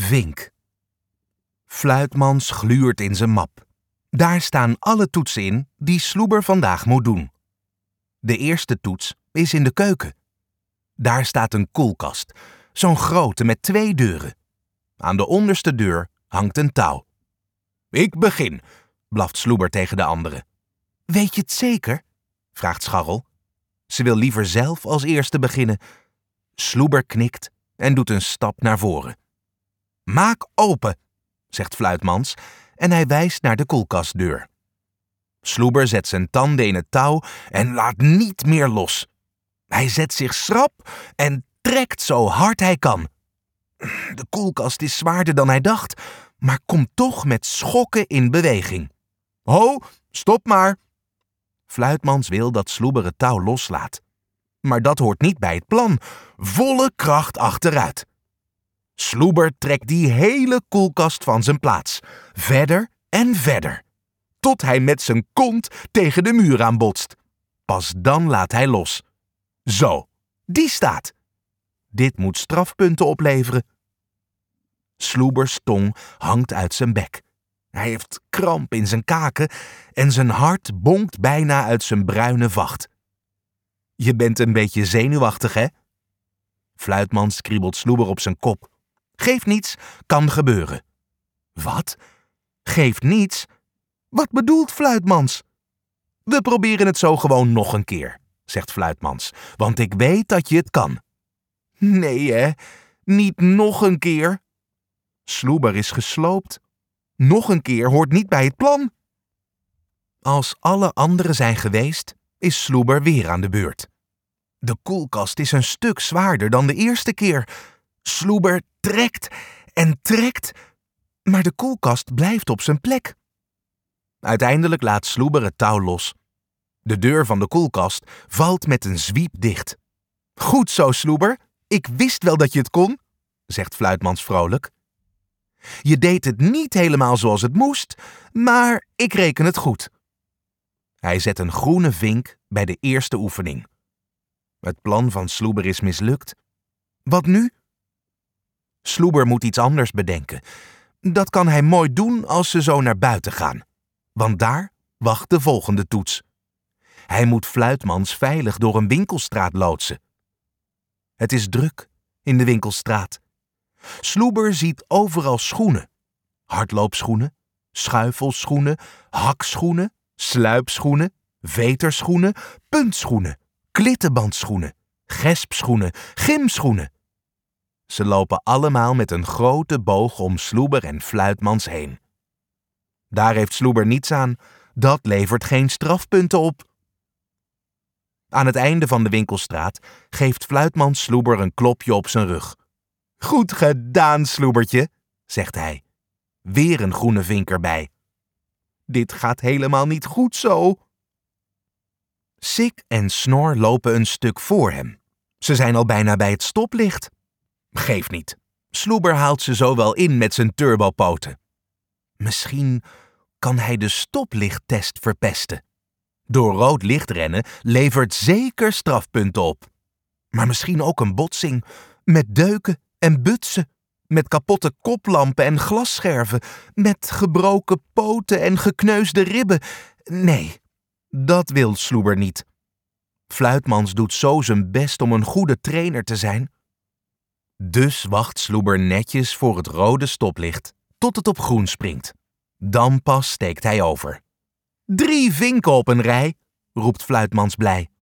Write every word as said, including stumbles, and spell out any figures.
Vink. Fluitmans gluurt in zijn map. Daar staan alle toetsen in die Sloeber vandaag moet doen. De eerste toets is in de keuken. Daar staat een koelkast, zo'n grote met twee deuren. Aan de onderste deur hangt een touw. Ik begin, blaft Sloeber tegen de anderen. Weet je het zeker? Vraagt Scharrel. Ze wil liever zelf als eerste beginnen. Sloeber knikt en doet een stap naar voren. Maak open, zegt Fluitmans en hij wijst naar de koelkastdeur. Sloeber zet zijn tanden in het touw en laat niet meer los. Hij zet zich schrap en trekt zo hard hij kan. De koelkast is zwaarder dan hij dacht, maar komt toch met schokken in beweging. Ho, stop maar! Fluitmans wil dat Sloeber het touw loslaat. Maar dat hoort niet bij het plan. Volle kracht achteruit. Sloeber trekt die hele koelkast van zijn plaats. Verder en verder. Tot hij met zijn kont tegen de muur aanbotst. Pas dan laat hij los. Zo, die staat. Dit moet strafpunten opleveren. Sloebers tong hangt uit zijn bek. Hij heeft kramp in zijn kaken en zijn hart bonkt bijna uit zijn bruine vacht. Je bent een beetje zenuwachtig, hè? Fluitmans kriebelt Sloeber op zijn kop. Geeft niets, kan gebeuren. Wat? Geeft niets? Wat bedoelt Fluitmans? We proberen het zo gewoon nog een keer, zegt Fluitmans, want ik weet dat je het kan. Nee, hè? Niet nog een keer? Sloeber is gesloopt. Nog een keer hoort niet bij het plan. Als alle anderen zijn geweest, is Sloeber weer aan de beurt. De koelkast is een stuk zwaarder dan de eerste keer. Sloeber trekt en trekt, maar de koelkast blijft op zijn plek. Uiteindelijk laat Sloeber het touw los. De deur van de koelkast valt met een zwiep dicht. Goed zo, Sloeber. Ik wist wel dat je het kon, zegt Fluitmans vrolijk. Je deed het niet helemaal zoals het moest, maar ik reken het goed. Hij zet een groene vink bij de eerste oefening. Het plan van Sloeber is mislukt. Wat nu? Sloeber moet iets anders bedenken. Dat kan hij mooi doen als ze zo naar buiten gaan. Want daar wacht de volgende toets. Hij moet Fluitmans veilig door een winkelstraat loodsen. Het is druk in de winkelstraat. Sloeber ziet overal schoenen. Hardloopschoenen, schuifelschoenen, hakschoenen, sluipschoenen, veterschoenen, puntschoenen, klittenbandschoenen, gespschoenen, gymschoenen. Ze lopen allemaal met een grote boog om Sloeber en Fluitmans heen. Daar heeft Sloeber niets aan, dat levert geen strafpunten op. Aan het einde van de winkelstraat geeft Fluitmans Sloeber een klopje op zijn rug. Goed gedaan, Sloebertje, zegt hij. Weer een groene vink erbij. Dit gaat helemaal niet goed zo. Sik en Snor lopen een stuk voor hem. Ze zijn al bijna bij het stoplicht. Geeft niet. Sloeber haalt ze zo wel in met zijn turbopoten. Misschien kan hij de stoplichttest verpesten. Door rood licht rennen levert zeker strafpunten op. Maar misschien ook een botsing met deuken en butsen, met kapotte koplampen en glasscherven, met gebroken poten en gekneusde ribben. Nee, dat wil Sloeber niet. Fluitmans doet zo zijn best om een goede trainer te zijn. Dus wacht Sloeber netjes voor het rode stoplicht tot het op groen springt. Dan pas steekt hij over. Drie vinken op een rij, roept Fluitmans blij.